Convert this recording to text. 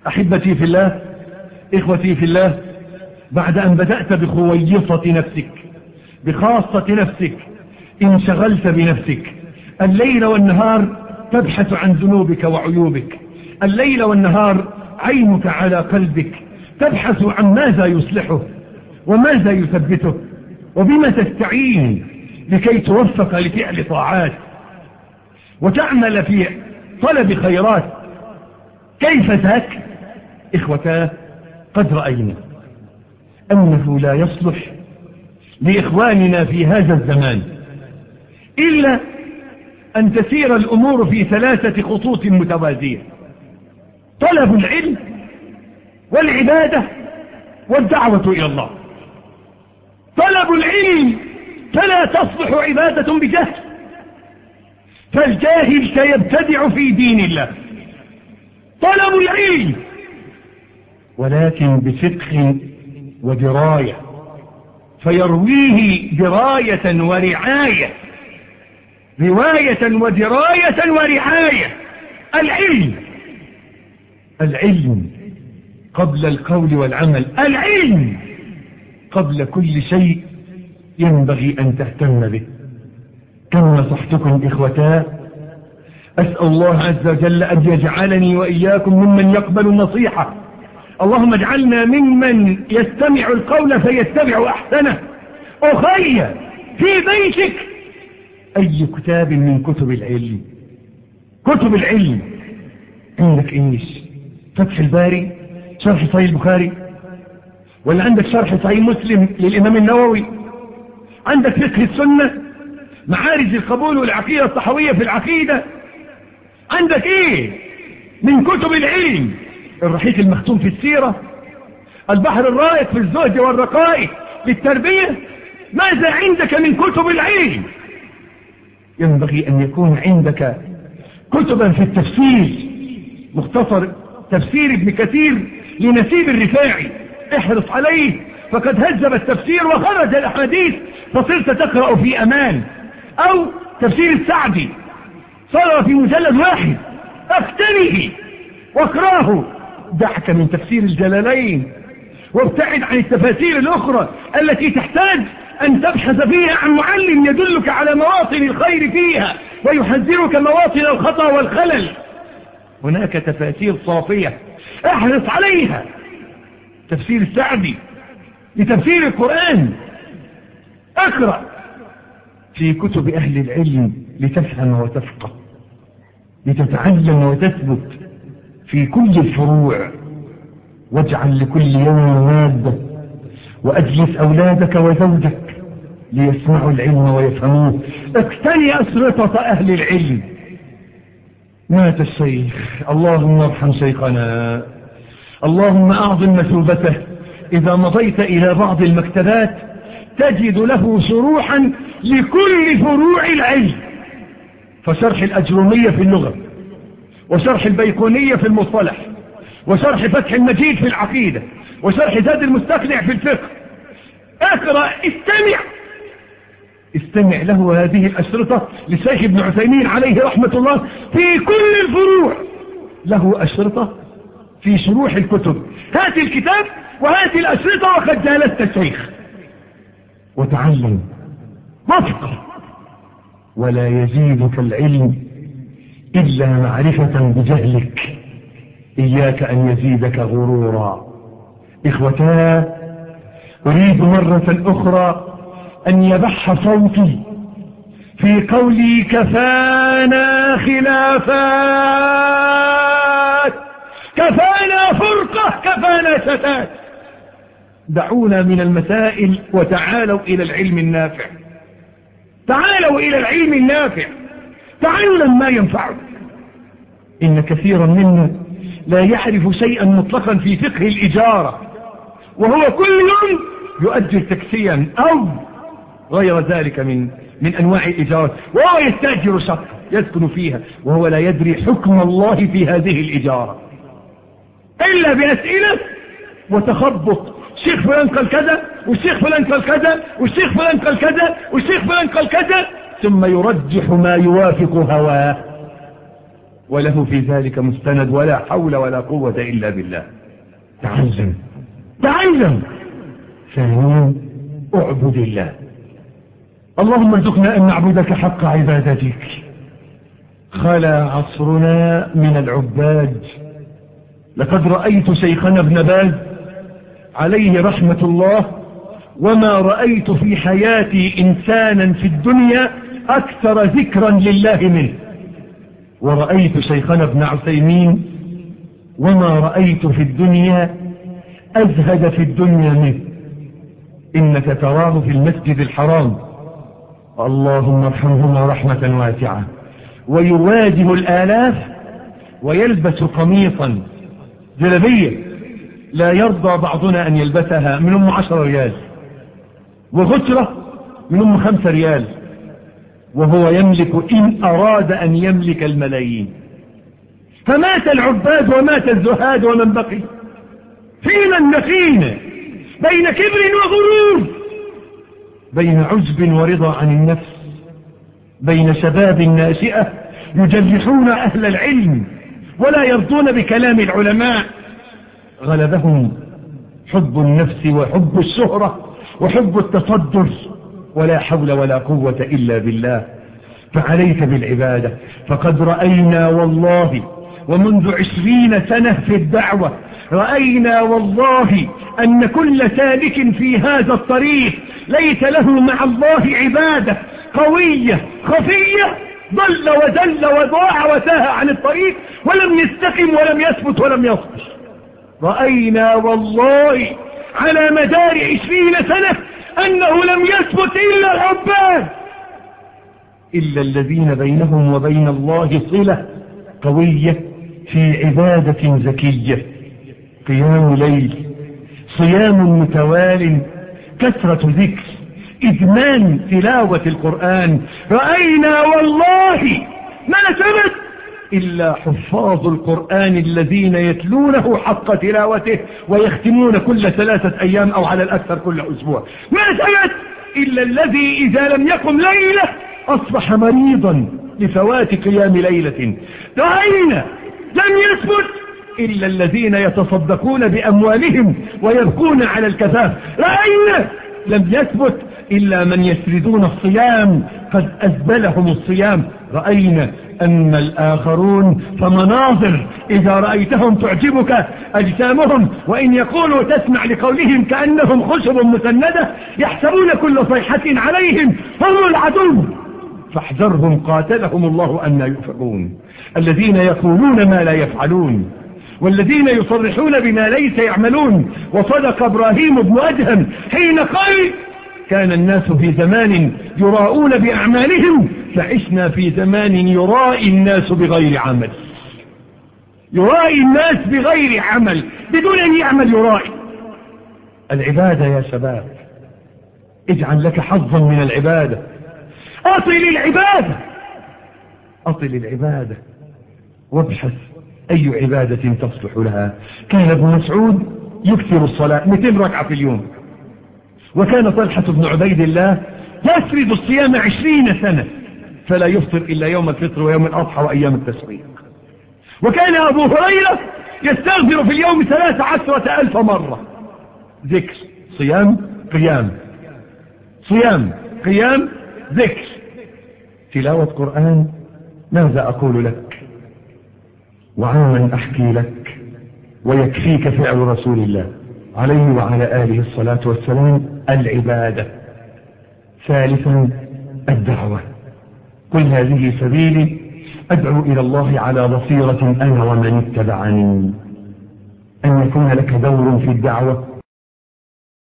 أحبتي في الله، إخوتي في الله، بعد أن بدأت بخويصة نفسك، بخاصة نفسك، انشغلت بنفسك الليل والنهار تبحث عن ذنوبك وعيوبك، الليل والنهار عينك على قلبك تبحث عن ماذا يصلحه وماذا يثبته وبما تستعين لكي توفق لفعل طاعات وتعمل في طلب خيرات. كيف ذاك؟ إخوتاه، قد رأينا أنه لا يصلح لإخواننا في هذا الزمان إلا أن تسير الأمور في 3 خطوط متوازية: طلب العلم والعبادة والدعوة إلى الله. طلب العلم، فلا تصلح عبادة بجهل، فالجاهل سيبتدع في دين الله. طلب العلم ولكن بفقه ودراية، فيرويه دراية ورعاية، رواية ودراية ورعاية. العلم قبل القول والعمل، العلم قبل كل شيء ينبغي أن تهتم به. كم نصحتكم إخوتاه، أسأل الله عز وجل أن يجعلني وإياكم ممن يقبل النصيحة. اللهم اجعلنا ممن يستمع القول فيتبع أحسنه. أخي في بيتك أي كتاب من كتب العلم، كتب العلم عندك إيش؟ فتح الباري، شرح صحيح البخاري، ولا عندك شرح صحيح مسلم للإمام النووي؟ عندك فقه السنة، معارج القبول والعقيدة الطحوية في العقيدة؟ عندك ايه من كتب العلم؟ الرحيق المختوم في السيرة، البحر الرائق في الزهد والرقائق للتربية. ماذا عندك من كتب العلم؟ ينبغي أن يكون عندك كتبا في التفسير، مختصر تفسير ابن كثير لنسيب الرفاعي، احرص عليه، فقد هذب التفسير وخرج الأحاديث فصرت تقرأ في أمان. أو تفسير السعدي صار في مجلد واحد، اقتنه واقراه. دعك من تفسير الجلالين وابتعد عن التفاسير الأخرى التي تحتاج أن تبحث فيها عن معلم يدلك على مواطن الخير فيها ويحذرك مواطن الخطأ والخلل. هناك تفاسير صافية احرص عليها. تفسير السعدي لتفسير القرآن، اقرأ في كتب أهل العلم لتفهم وتفقه، لتتعلم وتثبت في كل الفروع. واجعل لكل يوم مادة، وأجلس أولادك وزوجك ليسمعوا العلم ويفهموه. اقتني أسرطة أهل العلم. مات الشيخ، اللهم ارحم شيخنا، اللهم أعظم مثوبته. إذا مضيت إلى بعض المكتبات تجد له شروحا لكل فروع العلم، فشرح الأجرومية في اللغة، وشرح البيقونية في المصطلح، وشرح فتح المجيد في العقيدة، وشرح زاد المستقنع في الفقه. اقرأ، استمع له هذه الأشرطة للشيخ ابن عثيمين عليه رحمة الله في كل الفروع، له أشرطة في شروح الكتب. هات الكتاب وهات الأشرطة وقد جالست الشيخ، وتعلم وفقه. ولا يزيدك العلم إلا معرفة بجهلك، إياك أن يزيدك غرورا. إخوتاه، أريد مرة أخرى أن يبح صوتي في قولي كفانا خلافات، كفانا فرقة، كفانا شتات. دعونا من المسائل وتعالوا إلى العلم النافع، تعالوا إلى العلم النافع، تعلم ما ينفعك. إن كثيرا منا لا يعرف شيئا مطلقا في فقه الإجارة، وهو كل يوم يؤجر تاكسيا أو غير ذلك من أنواع الإجارات، وهو يستأجر شقة يسكن فيها وهو لا يدري حكم الله في هذه الإجارة إلا بأسئلة وتخبط. الشيخ فلان قال كذا، والشيخ فلان قال كذا، والشيخ فلان قال كذا، والشيخ فلان قال كذا، ثم يرجح ما يوافق هواه. وله في ذلك مستند، ولا حول ولا قوة إلا بالله. تعلم. ثانيا اعبد الله. اللهم ارزقنا أن نعبدك حق عبادتك. خلا عصرنا من العباد. لقد رأيت شيخنا ابن باز عليه رحمة الله، وما رأيت في حياتي إنسانا في الدنيا أكثر ذكرا لله منه. ورأيت شيخنا ابن عثيمين، وما رأيت في الدنيا أزهد في الدنيا منه. إنك تراه في المسجد الحرام، اللهم ارحمهما رحمة واسعة، ويواجه الآلاف ويلبس قميصا جلبية لا يرضى بعضنا أن يلبسها، من 10 ريال، وغترة من 5 ريال، وهو يملك إن أراد أن يملك الملايين. فمات العباد ومات الزهاد، ومن بقي فينا النخين بين كبر وغرور، بين عجب ورضا عن النفس، بين شباب ناشئة يجرحون أهل العلم ولا يرضون بكلام العلماء. غلبهم حب النفس وحب الشهرة وحب التصدر، ولا حول ولا قوة إلا بالله. فعليك بالعبادة. فقد رأينا والله، ومنذ 20 سنة في الدعوة رأينا والله أن كل سالك في هذا الطريق ليس له مع الله عبادة قوية خفية ضل وزل وضاع وتاه عن الطريق، ولم يستقم ولم يثبت ولم يصبر. رأينا والله على مدار 20 سنة أنه لم يثبت إلا العباد، إلا الذين بينهم وبين الله صلة قوية في عبادة زكية، قيام ليل، صيام متوال، كثرة ذكر، إدمان تلاوة القرآن. رأينا والله ما ثبت إلا حفاظ القرآن الذين يتلونه حق تلاوته ويختمون كل 3 أيام أو على الأكثر كل أسبوع. ما ثبت إلا الذي إذا لم يقم ليلة أصبح مريضا لفوات قيام ليلة. رأينا لم يثبت إلا الذين يتصدقون بأموالهم ويبكون على الكفاف. رأينا لم يثبت إلا من يسردون الصيام قد أزبلهم الصيام. رأينا أن الآخرون فمناظر إذا رأيتهم تعجبك أجسامهم، وإن يقولوا تسمع لقولهم كأنهم خشب مسندة، يحسبون كل صيحة عليهم هم العدو فاحذرهم قاتلهم الله أن يؤفكون. الذين يقولون ما لا يفعلون، والذين يصرحون بما ليس يعملون. وصدق إبراهيم بن أدهم حين قال: كان الناس في زمان يراؤون بأعمالهم، فعشنا في زمان يرائي الناس بغير عمل. يرائي الناس بغير عمل، بدون أن يعمل يرائي. العبادة يا شباب، اجعل لك حظا من العبادة. أطل العبادة وابحث أي عبادة تصلح لها. كان ابن مسعود يكثر الصلاة 200 ركعة في اليوم، وكان طلحة بن عبيد الله يسرد الصيام 20 سنة فلا يفطر إلا يوم الفطر ويوم الأضحى وأيام التشريق. وكان أبو هريرة يستغفر في اليوم 13,000 مرة. ذكر، صيام، قيام، صيام، قيام، ذكر، تلاوة قرآن. ماذا أقول لك وعمن أحكي لك؟ ويكفيك فعل رسول الله عليه وعلى آله الصلاة والسلام. العبادة. ثالثا الدعوة. قل هذه سبيلي أدعو إلى الله على بصيرة أنا ومن اتبعني. أن يكون لك دور في الدعوة